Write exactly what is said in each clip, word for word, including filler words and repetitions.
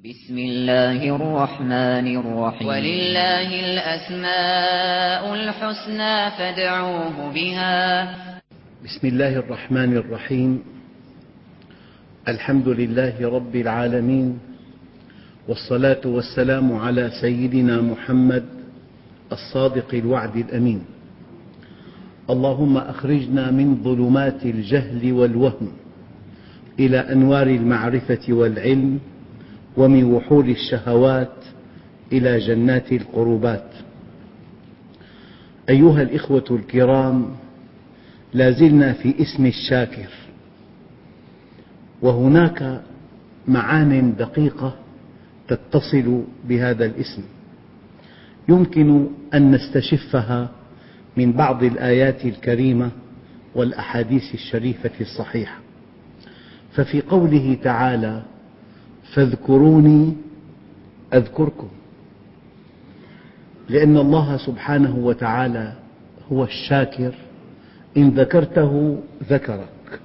بسم الله الرحمن الرحيم ولله الأسماء الحسنى فادعوه بها. بسم الله الرحمن الرحيم. الحمد لله رب العالمين، والصلاة والسلام على سيدنا محمد الصادق الوعد الأمين. اللهم أخرجنا من ظلمات الجهل والوهم إلى أنوار المعرفة والعلم، ومن وحول الشهوات إلى جنات القربات. أيها الإخوة الكرام، لا زلنا في اسم الشاكر، وهناك معان دقيقة تتصل بهذا الاسم يمكن أن نستشفها من بعض الآيات الكريمة والأحاديث الشريفة الصحيحة. ففي قوله تعالى: فاذكروني أذكركم، لأن الله سبحانه وتعالى هو الشاكر، إن ذكرته ذكرك.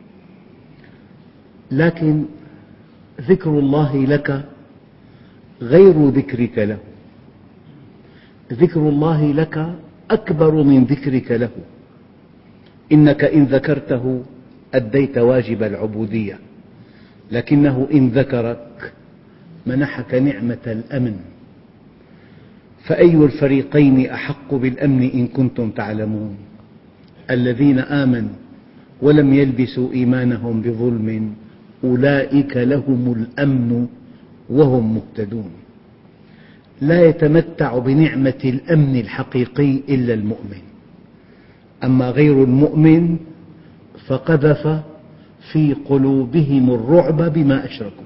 لكن ذكر الله لك غير ذكرك له، ذكر الله لك أكبر من ذكرك له. إنك إن ذكرته أديت واجب العبودية، لكنه إن ذكرك منحك نعمة الأمن. فأي الفريقين أحق بالأمن إن كنتم تعلمون؟ الذين آمنوا ولم يلبسوا إيمانهم بظلم أولئك لهم الأمن وهم مهتدون. لا يتمتع بنعمة الأمن الحقيقي إلا المؤمن، أما غير المؤمن فقذف في قلوبهم الرعب بما أشركوا.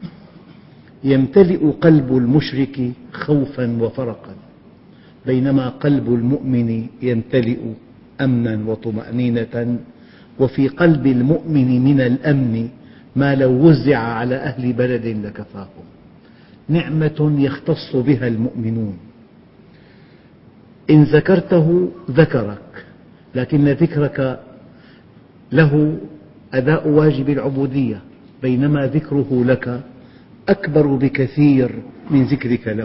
يمتلئ قلب المشرك خوفا وفرقا، بينما قلب المؤمن يمتلئ أمنا وطمأنينة. وفي قلب المؤمن من الأمن ما لو وزع على أهل بلد لكفاهم. نعمة يختص بها المؤمنون. إن ذكرته ذكرك، لكن ذكرك له أداء واجب العبودية، بينما ذكره لك أكبر بكثير من ذكرك له.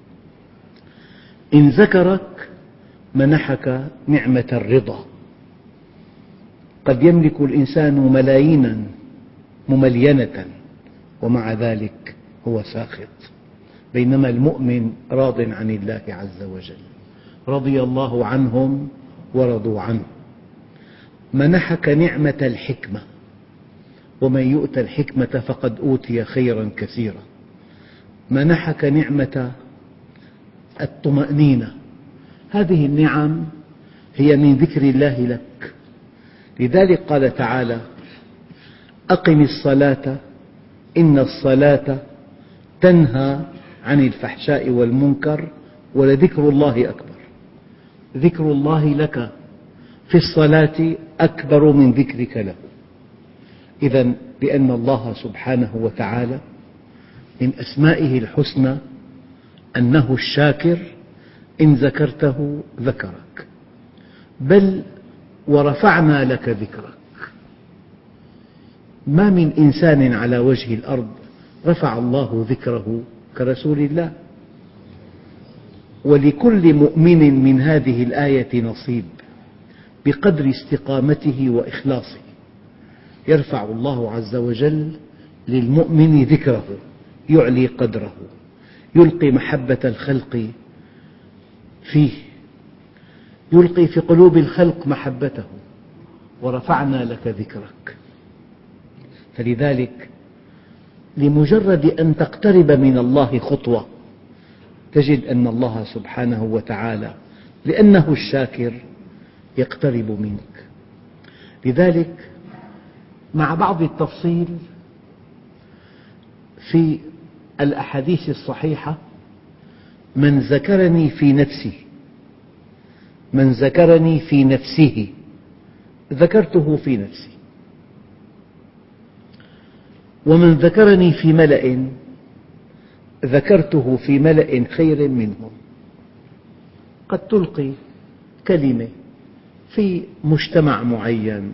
إن ذكرك منحك نعمة الرضا. قد يملك الإنسان ملايينا مملينة ومع ذلك هو ساخط، بينما المؤمن راض عن الله عز وجل. رضي الله عنهم ورضوا عنه. منحك نعمة الحكمة، ومن يؤت الحكمة فقد أوتي خيرا كثيرا. منحك نعمة الطمأنينة. هذه النعم هي من ذكر الله لك. لذلك قال تعالى: أقم الصلاة إن الصلاة تنهى عن الفحشاء والمنكر ولذكر الله أكبر. ذكر الله لك في الصلاة أكبر من ذكرك له. إذن لأن الله سبحانه وتعالى من أسمائه الحسنى أنه الشاكر، إن ذكرته ذكرك، بل ورفعنا لك ذكرك. ما من إنسان على وجه الأرض رفع الله ذكره كرسول الله. ولكل مؤمن من هذه الآية نصيب بقدر استقامته وإخلاصه. يرفع الله عز وجل للمؤمن ذكره، يعلي قدره، يلقي محبة الخلق فيه، يلقي في قلوب الخلق محبته. ورفعنا لك ذكرك. فلذلك لمجرد أن تقترب من الله خطوة تجد أن الله سبحانه وتعالى لأنه الشاكر يقترب منك. لذلك مع بعض التفصيل في الأحاديث الصحيحة: من ذكرني في نفسه، من ذكرني في نفسه ذكرته في نفسي، ومن ذكرني في ملأ ذكرته في ملأ خير منهم. قد تلقي كلمة في مجتمع معين،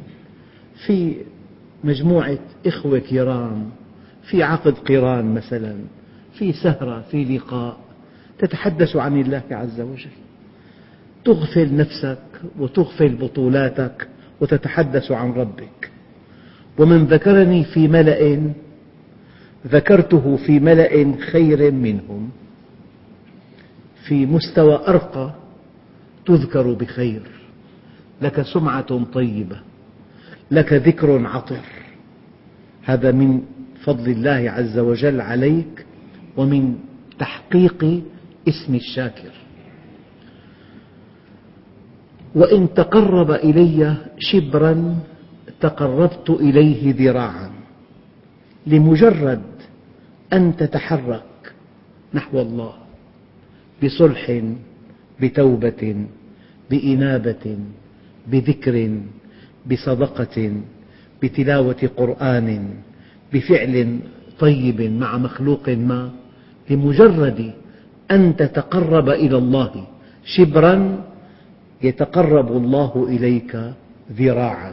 في مجموعة إخوة كرام، في عقد قران مثلا، في سهرة، في لقاء، تتحدث عن الله عز وجل، تغفل نفسك وتغفل بطولاتك وتتحدث عن ربك. ومن ذكرني في ملأ ذكرته في ملأ خير منهم، في مستوى أرقى تذكر بخير، لك سمعة طيبة، لك ذكر عطر. هذا من فضل الله عز وجل عليك ومن تحقيق اسم الشاكر. وإن تقرب إلي شبرا تقربت إليه ذراعا. لمجرد أن تتحرك نحو الله بصلح، بتوبة، بإنابة، بذكر، بصدقة، بتلاوة قرآن، بفعل طيب مع مخلوق ما، لمجرد أن تتقرب إلى الله شبرا يتقرب الله إليك ذراعا.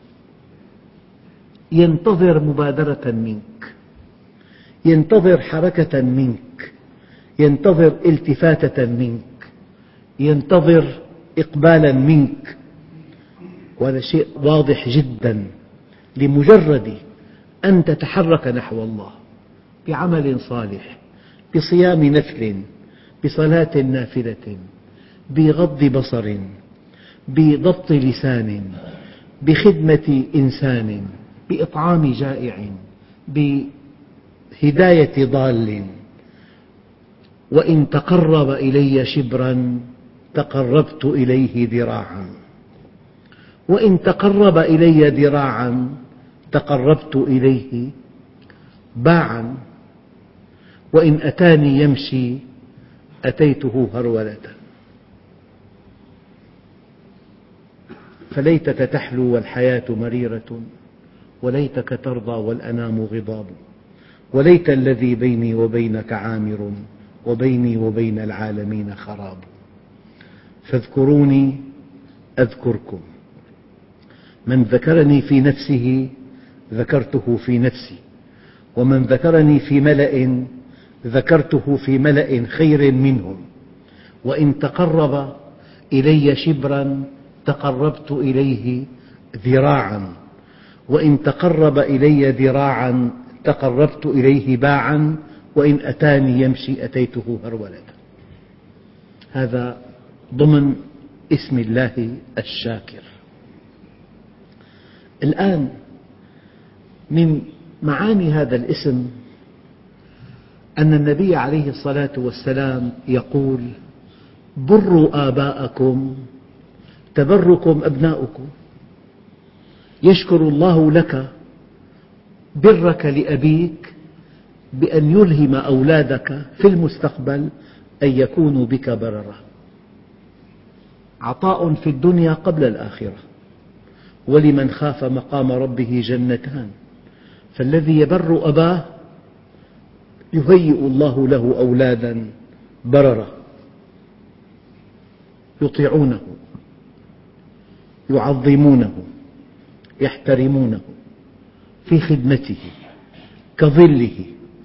ينتظر مبادرة منك، ينتظر حركة منك، ينتظر التفاتة منك، ينتظر إقبالا منك، وهذا شيء واضح جدا. لمجرد أن تتحرك نحو الله بعمل صالح، بصيام نفل، بصلاة نافلة، بغض بصر، بضبط لسان، بخدمة إنسان، بإطعام جائع، بهداية ضال. وإن تقرب إلي شبرا تقربت إليه ذراعا، وإن تقرب إلي ذراعا تقربت إليه باعا، وإن أتاني يمشي أتيته هرولة. فليتك تحلو والحياة مريرة، وليتك ترضى والأنام غضاب، وليت الذي بيني وبينك عامر، وبيني وبين العالمين خراب. فاذكروني أذكركم. من ذكرني في نفسه ذكرته في نفسي، ومن ذكرني في ملأ ذكرته في ملأ خير منهم. وإن تقرب إلي شبرا تقربت إليه ذراعا، وإن تقرب إلي ذراعا تقربت إليه باعا، وإن أتاني يمشي أتيته هرولة. هذا ضمن اسم الله الشاكر. الآن من معاني هذا الاسم أن النبي عليه الصلاة والسلام يقول: بروا آباءكم تبركم أبناؤكم. يشكر الله لك برك لأبيك بأن يلهم أولادك في المستقبل أن يكونوا بك بررة. عطاء في الدنيا قبل الآخرة. ولمن خاف مقام ربه جنتان. فالذي يبر أباه يهيئ الله له أولادا بررة يطيعونه، يعظمونه، يحترمونه، في خدمته كظله.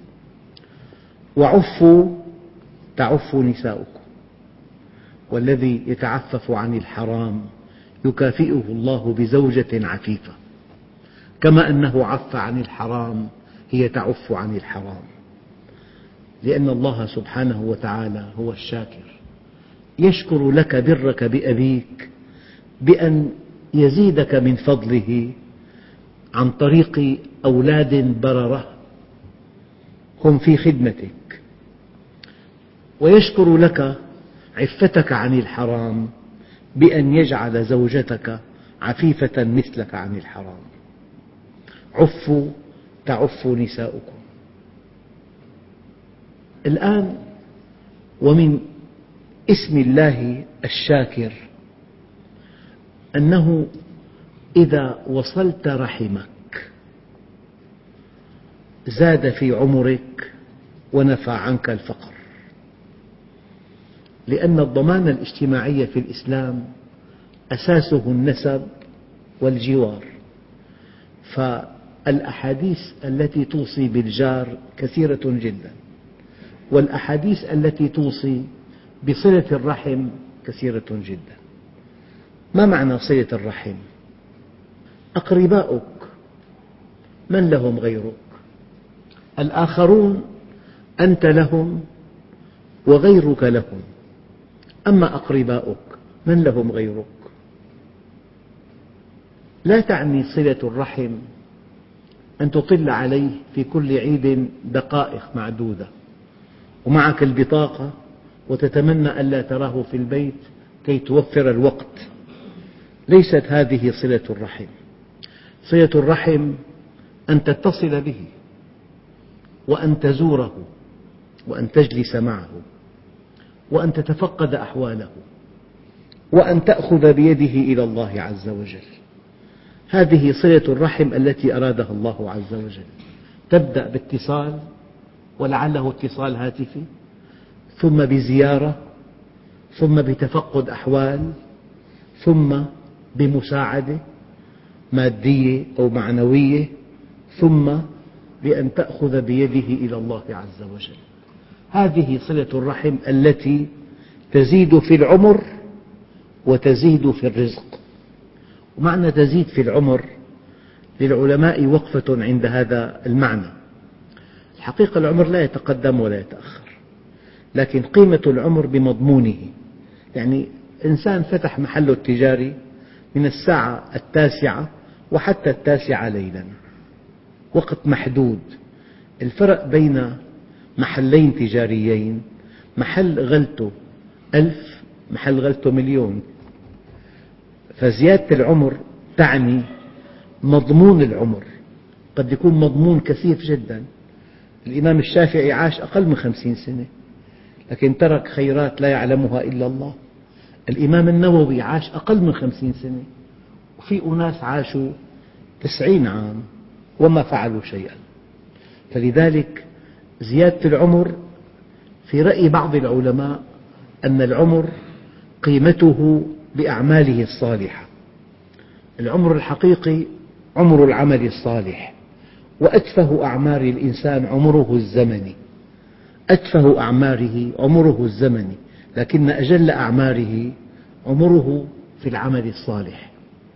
وعفوا تعف نساؤكم. والذي يتعفف عن الحرام يكافئه الله بزوجة عفيفة، كما أنه عف عن الحرام هي تعف عن الحرام. لأن الله سبحانه وتعالى هو الشاكر، يشكر لك برك بأبيك بأن يزيدك من فضله عن طريق أولاد بررة هم في خدمتك، ويشكر لك عفتك عن الحرام بأن يجعل زوجتك عفيفة مثلك عن الحرام. عفوا تعف نساؤكم. الآن ومن اسم الله الشاكر أنه إذا وصلت رحمك زاد في عمرك ونفى عنك الفقر. لأن الضمان الاجتماعي في الإسلام أساسه النسب والجوار، فالأحاديث التي توصي بالجار كثيرة جدا. والأحاديث التي توصي بصلة الرحم كثيرة جدا. ما معنى صلة الرحم؟ أقرباؤك من لهم غيرك، الآخرون أنت لهم وغيرك لهم، أما أقرباؤك من لهم غيرك. لا تعني صلة الرحم أن تطل عليه في كل عيد دقائق معدودة ومعك البطاقة وتتمنى ألا تراه في البيت كي توفر الوقت. ليست هذه صلة الرحم. صلة الرحم أن تتصل به، وأن تزوره، وأن تجلس معه، وأن تتفقد أحواله، وأن تأخذ بيده إلى الله عز وجل. هذه صلة الرحم التي أرادها الله عز وجل. تبدأ باتصال، ولعله اتصال هاتفي، ثم بزيارة، ثم بتفقد أحوال، ثم بمساعدة مادية أو معنوية، ثم بأن تأخذ بيده إلى الله عز وجل. هذه صلة الرحم التي تزيد في العمر وتزيد في الرزق. ومعنى تزيد في العمر للعلماء وقفة عند هذا المعنى. الحقيقة العمر لا يتقدم ولا يتأخر، لكن قيمة العمر بمضمونه. يعني إنسان فتح محله التجاري من الساعة التاسعة وحتى التاسعة ليلا، وقت محدود. الفرق بين محلين تجاريين، محل غلته ألف، محل غلته مليون. فزيادة العمر تعني مضمون العمر. قد يكون مضمون كثيف جدا. الإمام الشافعي عاش أقل من خمسين سنة، لكن ترك خيرات لا يعلمها إلا الله. الإمام النووي عاش أقل من خمسين سنة، وفي أناس عاشوا تسعين عام وما فعلوا شيئا. فلذلك زيادة العمر في رأي بعض العلماء أن العمر قيمته بأعماله الصالحة. العمر الحقيقي عمر العمل الصالح، وأتفه أعمار الإنسان عمره الزمني. أتفه أعماره عمره الزمني، لكن أجل أعماره عمره في العمل الصالح.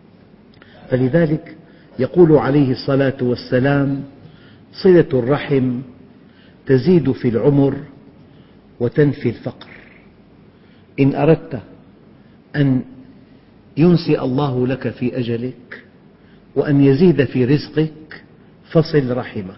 فلذلك يقول عليه الصلاة والسلام: صلة الرحم تزيد في العمر وتنفي الفقر. إن أردت أن ينسئ الله لك في أجلك وأن يزيد في رزقك فصل رحمك.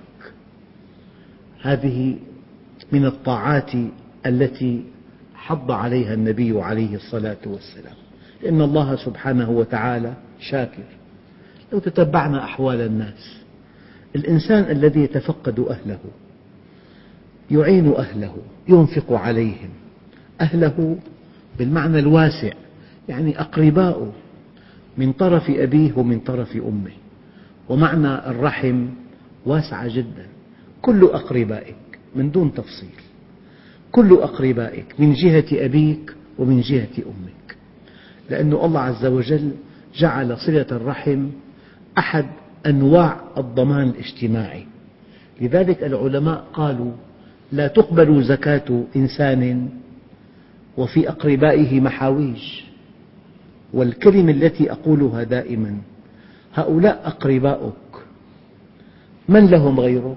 هذه من الطاعات التي حض عليها النبي عليه الصلاة والسلام، لأن الله سبحانه وتعالى شاكر. لو تتبعنا أحوال الناس، الإنسان الذي يتفقد أهله، يعين أهله، ينفق عليهم، أهله بالمعنى الواسع، يعني أقرباؤه من طرف أبيه ومن طرف أمه. ومعنى الرحم واسعة جدا، كل أقربائك من دون تفصيل، كل أقربائك من جهة أبيك ومن جهة أمك، لأن الله عز وجل جعل صلة الرحم أحد أنواع الضمان الاجتماعي. لذلك العلماء قالوا: لا تقبل زكاة إنسان وفي أقربائه محاويج. والكلمة التي أقولها دائما: هؤلاء أقرباؤك من لهم غيرك،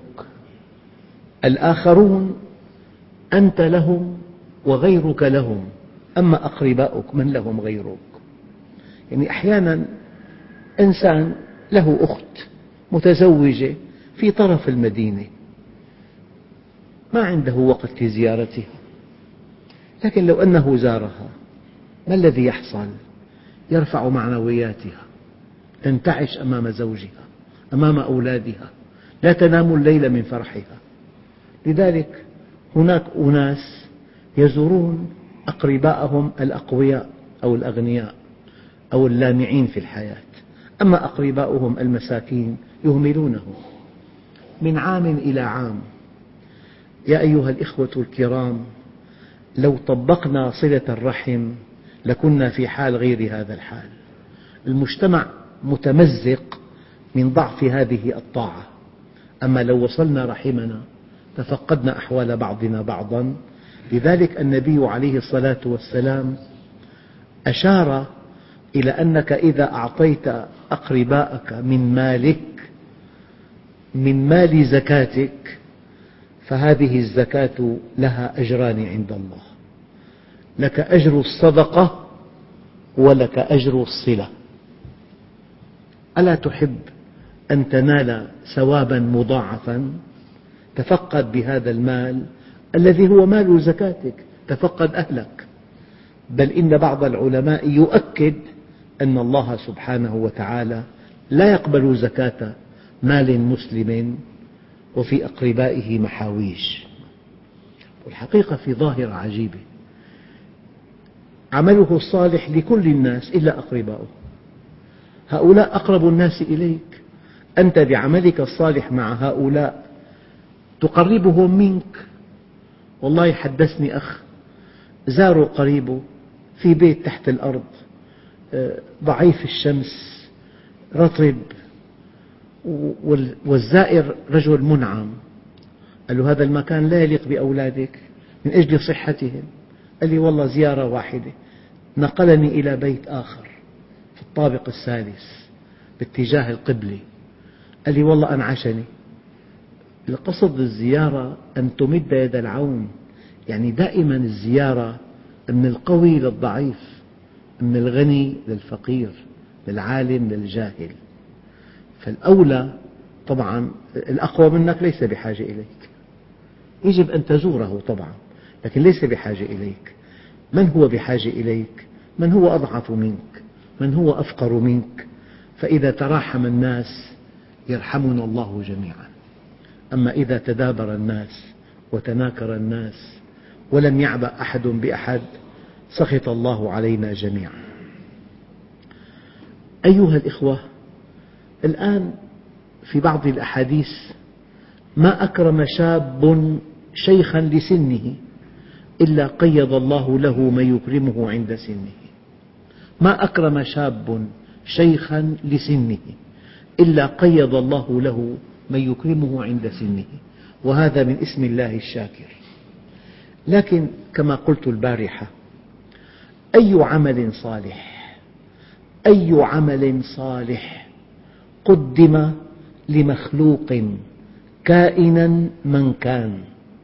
الآخرون أنت لهم وغيرك لهم، أما أقرباؤك من لهم غيرك. يعني أحيانا إنسان له أخت متزوجة في طرف المدينة، ما عنده وقت لزيارتها، لكن لو أنه زارها ما الذي يحصل؟ يرفع معنوياتها، تنتعش أمام زوجها، أمام أولادها، لا تنام الليل من فرحها. لذلك هناك أناس يزورون أقرباءهم الأقوياء أو الأغنياء أو اللامعين في الحياة، أما أقرباؤهم المساكين يهملونهم. من عام إلى عام يا أيها الإخوة الكرام، لو طبقنا صلة الرحم لكنا في حال غير هذا الحال. المجتمع متمزق من ضعف هذه الطاعة، أما لو وصلنا رحمنا تفقدنا أحوال بعضنا بعضا. لذلك النبي عليه الصلاة والسلام أشار إلى أنك إذا أعطيت أقرباءك من مالك من مال زكاتك فهذه الزكاة لها أجران عند الله، لك أجر الصدقة ولك أجر الصلة. ألا تحب أن تنال ثوابا مضاعفا؟ تفقد بهذا المال الذي هو مال زكاتك، تفقد أهلك. بل إن بعض العلماء يؤكد أن الله سبحانه وتعالى لا يقبل زكاة مال مسلم وفي أقربائه محاويج. والحقيقة في ظاهرة عجيبة، عمله الصالح لكل الناس إلا أقربائه، هؤلاء أقرب الناس إليك. أنت بعملك الصالح مع هؤلاء تقربهم منك. والله حدثني أخ زاروا قريبه في بيت تحت الأرض ضعيف الشمس رطب، والزائر رجل منعم. قال له هذا المكان لا يليق بأولادك من أجل صحتهم. قال لي والله زيارة واحدة، نقلني إلى بيت آخر في الطابق الثالث باتجاه القبلة. قال لي والله أنعشني. القصد الزيارة أن تمد يد العون، يعني دائما الزيارة من القوي للضعيف، من الغني للفقير، من العالم للجاهل. فالأولى طبعا الأقوى منك ليس بحاجة إليك، يجب أن تزوره طبعا، لكن ليس بحاجة إليك. من هو بحاجة إليك؟ من هو أضعف منك، من هو أفقر منك. فإذا تراحم الناس يرحمنا الله جميعا. أما إذا تدابر الناس وتناكر الناس ولم يعبأ أحد بأحد سخط الله علينا جميعا. أيها الإخوة، الآن في بعض الأحاديث ما أكرم شاب شيخا لسنه إلا قيض الله له من يكرمه عند سنه. ما أكرم شاب شيخا لسنه إلا قيض الله له من يكرمه عند سنه، وهذا من اسم الله الشاكر. لكن كما قلت البارحة، أي عمل صالح أي عمل صالح قدم لمخلوق كائنا من كان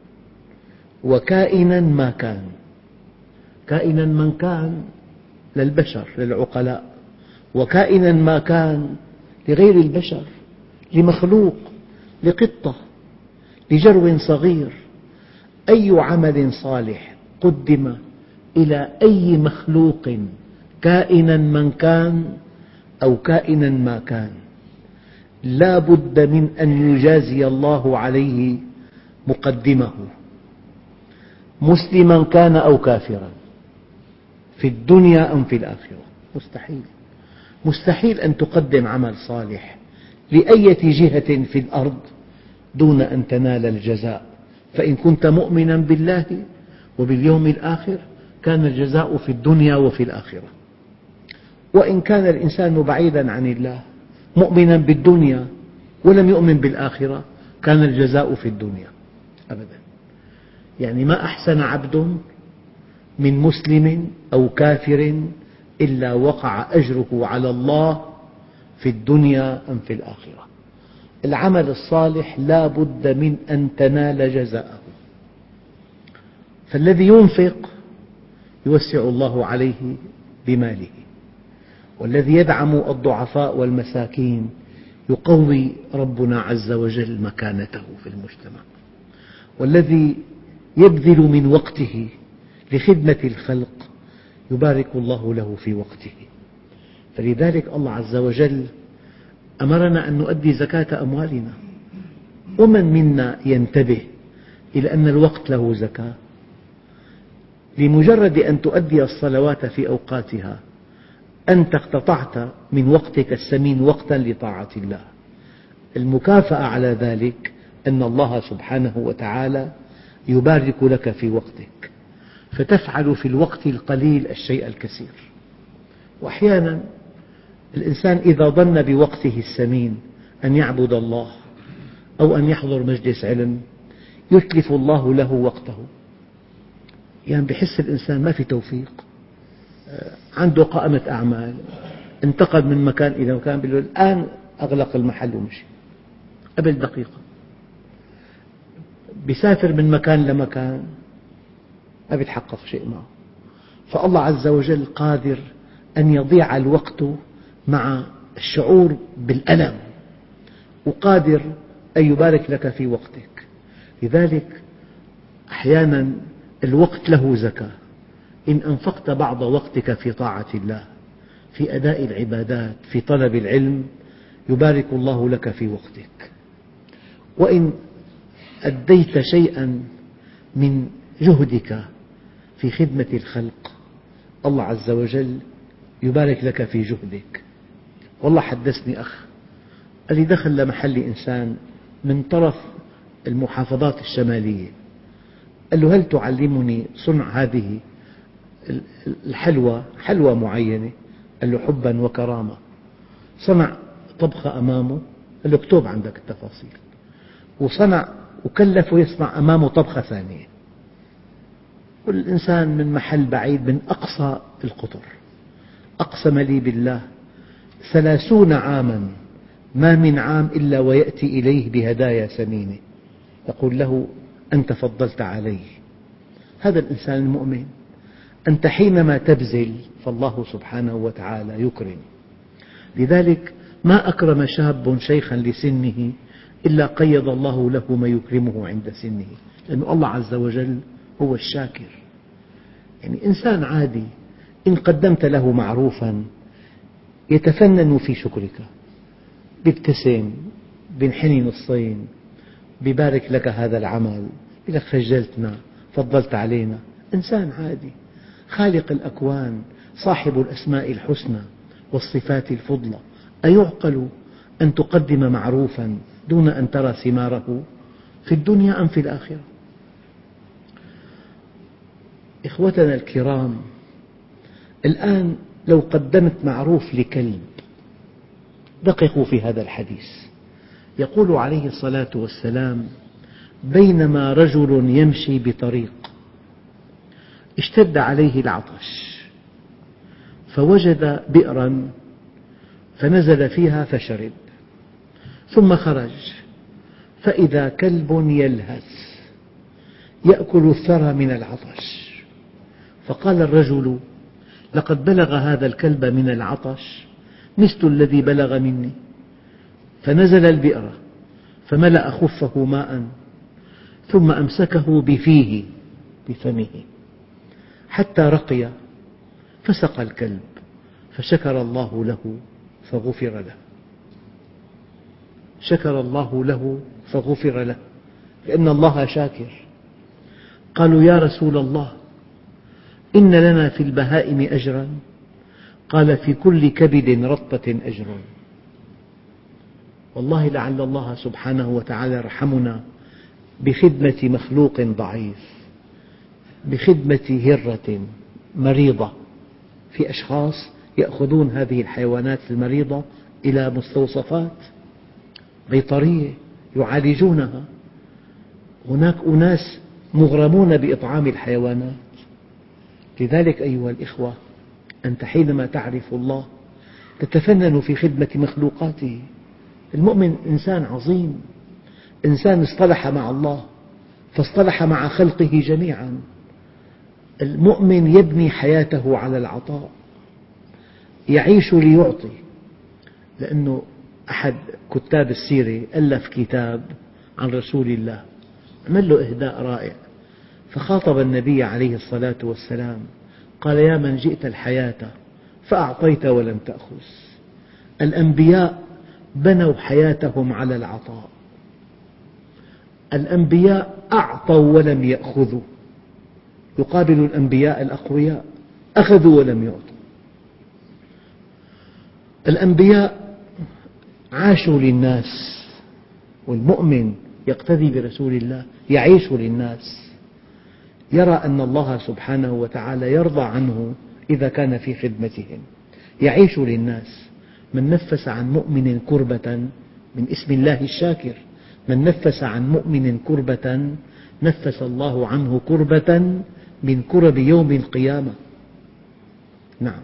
وكائنا ما كان. كائنا من كان للبشر للعقلاء، وكائنا ما كان لغير البشر، لمخلوق، لقطة، لجرو صغير. أي عمل صالح قدم إلى أي مخلوق كائنا من كان أو كائنا ما كان لا بد من أن يجازي الله عليه مقدمه، مسلما كان أو كافرا، في الدنيا أم في الآخرة. مستحيل مستحيل أن تقدم عمل صالح لأية جهة في الأرض دون أن تنال الجزاء. فإن كنت مؤمنا بالله وباليوم الآخر كان الجزاء في الدنيا وفي الآخرة. وإن كان الإنسان بعيدا عن الله مؤمنا بالدنيا ولم يؤمن بالآخرة كان الجزاء في الدنيا أبدا. يعني ما أحسن عبد من مسلم أو كافر إلا وقع أجره على الله في الدنيا أم في الآخرة. العمل الصالح لا بد من أن تنال جزاءه. فالذي ينفق يوسع الله عليه بماله، والذي يدعم الضعفاء والمساكين يقوي ربنا عز وجل مكانته في المجتمع، والذي يبذل من وقته لخدمة الخلق يبارك الله له في وقته. فلذلك الله عز وجل أمرنا أن نؤدي زكاة أموالنا. ومن منا ينتبه إلى أن الوقت له زكاة؟ لمجرد أن تؤدي الصلوات في أوقاتها أنت اقتطعت من وقتك الثمين وقتا لطاعة الله. المكافأة على ذلك أن الله سبحانه وتعالى يبارك لك في وقتك، فتفعل في الوقت القليل الشيء الكثير. وأحيانا الإنسان إذا ظن بوقته الثمين أن يعبد الله أو أن يحضر مجلس علم يتلف الله له وقته. يعني بحس الإنسان ما في توفيق، عنده قائمة أعمال، انتقل من مكان إلى مكان، بيقول الآن أغلق المحل ومشي قبل دقيقة. بيسافر من مكان لمكان ما بيتحقق شيء معه. فالله عز وجل قادر أن يضيع الوقت مع الشعور بالألم، وقادر أن يبارك لك في وقتك. لذلك أحيانا الوقت له زكاة. إن أنفقت بعض وقتك في طاعة الله، في أداء العبادات، في طلب العلم، يبارك الله لك في وقتك. وإن أديت شيئا من جهدك في خدمة الخلق، الله عز وجل يبارك لك في جهدك. والله حدثني أخ قال لي دخل لمحل إنسان من طرف المحافظات الشمالية، قال له هل تعلمني صنع هذه الحلوى، حلوى معينة؟ قال له حبا وكرامة. صنع طبخة أمامه، قال له اكتب عندك التفاصيل، وصنع وكلفه يصنع أمامه طبخة ثانية. والإنسان من محل بعيد من أقصى القطر أقسم لي بالله ثلاثون عاما ما من عام إلا ويأتي إليه بهدايا ثمينة، يقول له أنت فضلت علي. هذا الإنسان المؤمن. أنت حينما تبذل فالله سبحانه وتعالى يكرم. لذلك ما أكرم شاب شيخا لسنه إلا قيض الله له ما يكرمه عند سنه، لأن الله عز وجل هو الشاكر. يعني إنسان عادي إن قدمت له معروفا يتفنن في شكرك، بيبتسم، بينحني نصين، بيبارك لك هذا العمل، يقول لك خجلتنا، فضلت علينا. إنسان عادي. خالق الأكوان صاحب الأسماء الحسنى والصفات الفضلى، أيعقل أن تقدم معروفا دون أن ترى ثماره في الدنيا أم في الآخرة؟ إخوتنا الكرام، الآن لو قدمت معروف لكلب، دققوا في هذا الحديث. يقول عليه الصلاة والسلام بينما رجل يمشي بطريق اشتد عليه العطش، فوجد بئرا فنزل فيها فشرب، ثم خرج فإذا كلب يلهث يأكل الثرى من العطش. فقال الرجل لقد بلغ هذا الكلب من العطش مثل الذي بلغ مني. فنزل البئر فملأ خفه ماء، ثم أمسكه بفيه بفمه حتى رقي، فسقى الكلب، فشكر الله له فغفر له. شكر الله له فغفر له، لأن الله شاكر. قالوا يا رسول الله إن لنا في البهائم أجرا؟ قال في كل كبد رطبة أجر. والله لعل الله سبحانه وتعالى يرحمنا بخدمة مخلوق ضعيف، بخدمة هرة مريضة. في أشخاص يأخذون هذه الحيوانات المريضة إلى مستوصفات بيطرية يعالجونها. هناك أناس مغرمون بإطعام الحيوانات. لذلك أيها الإخوة، أنت حينما تعرف الله تتفنن في خدمة مخلوقاته. المؤمن إنسان عظيم، إنسان اصطلح مع الله فاصطلح مع خلقه جميعا. المؤمن يبني حياته على العطاء، يعيش ليعطي. لأنه أحد كتاب السيرة ألف كتاب عن رسول الله، عمل له إهداء رائع، فخاطب النبي عليه الصلاة والسلام قال يا من جئت الحياة فأعطيت ولم تأخذ. الأنبياء بنوا حياتهم على العطاء، الأنبياء أعطوا ولم يأخذوا، يقابل الأنبياء الأقوياء أخذوا ولم يعطوا. الأنبياء عاشوا للناس، والمؤمن يقتدي برسول الله يعيش للناس، يرى أن الله سبحانه وتعالى يرضى عنه إذا كان في خدمتهم، يعيش للناس. من نفس عن مؤمن كربة، من اسم الله الشاكر، من نفس عن مؤمن كربة نفس الله عنه كربة من كرب يوم القيامة. نعم،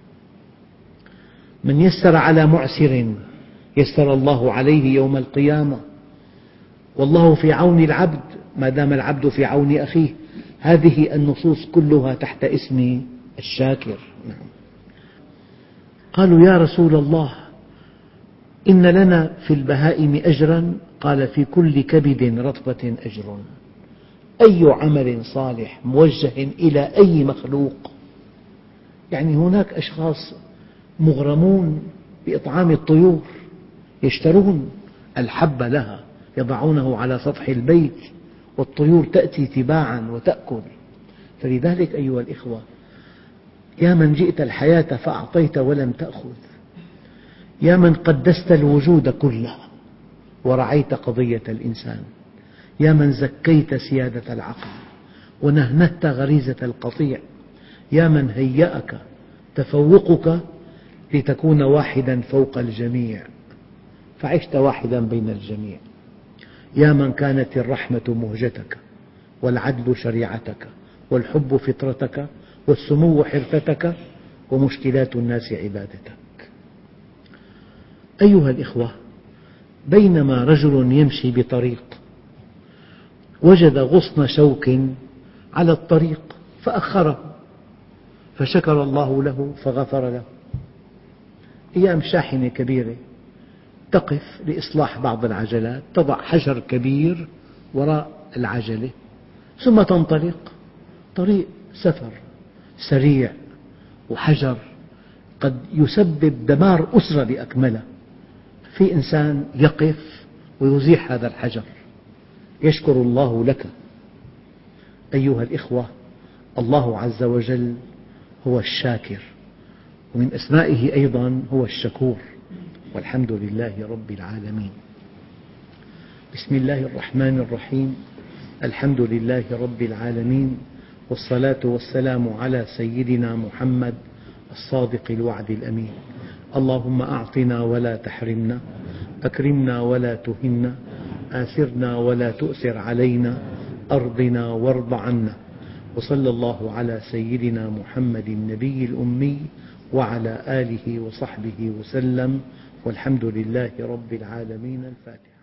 من يسر على معسر يسر الله عليه يوم القيامة، والله في عون العبد ما دام العبد في عون أخيه. هذه النصوص كلها تحت اسم الشاكر. نعم. قالوا يا رسول الله إن لنا في البهائم أجرا؟ قال في كل كبد رطبة أجر. أي عمل صالح موجه إلى أي مخلوق، يعني هناك أشخاص مغرمون بإطعام الطيور، يشترون الحب لها يضعونه على سطح البيت والطيور تأتي تباعا وتأكل. فلذلك أيها الإخوة، يا من جئت الحياة فأعطيت ولم تأخذ، يا من قدست الوجود كله ورعيت قضية الإنسان، يا من زكيت سيادة العقل ونهنهت غريزة القطيع، يا من هيأك تفوقك لتكون واحدا فوق الجميع فعشت واحدا بين الجميع، يا من كانت الرحمة مهجتك والعدل شريعتك والحب فطرتك والسمو حرفتك ومشكلات الناس عبادتك. أيها الإخوة، بينما رجل يمشي بطريق وجد غصن شوك على الطريق فأخره، فشكر الله له فغفر له. أيام شاحنة كبيرة تقف لإصلاح بعض العجلات، تضع حجر كبير وراء العجلة ثم تنطلق. طريق سفر سريع وحجر قد يسبب دمار أسرة بأكملها، في إنسان يقف ويزيح هذا الحجر، يشكر الله لك. أيها الإخوة، الله عز وجل هو الشاكر، ومن أسمائه أيضا هو الشكور، والحمد لله رب العالمين. بسم الله الرحمن الرحيم. الحمد لله رب العالمين، والصلاة والسلام على سيدنا محمد الصادق الوعد الأمين. اللهم أعطنا ولا تحرمنا، أكرمنا ولا تهنا، آثرنا ولا تؤثر علينا، أرضنا وارض عنا. وصلى الله على سيدنا محمد النبي الأمي وعلى آله وصحبه وسلم، والحمد لله رب العالمين. الفاتحة.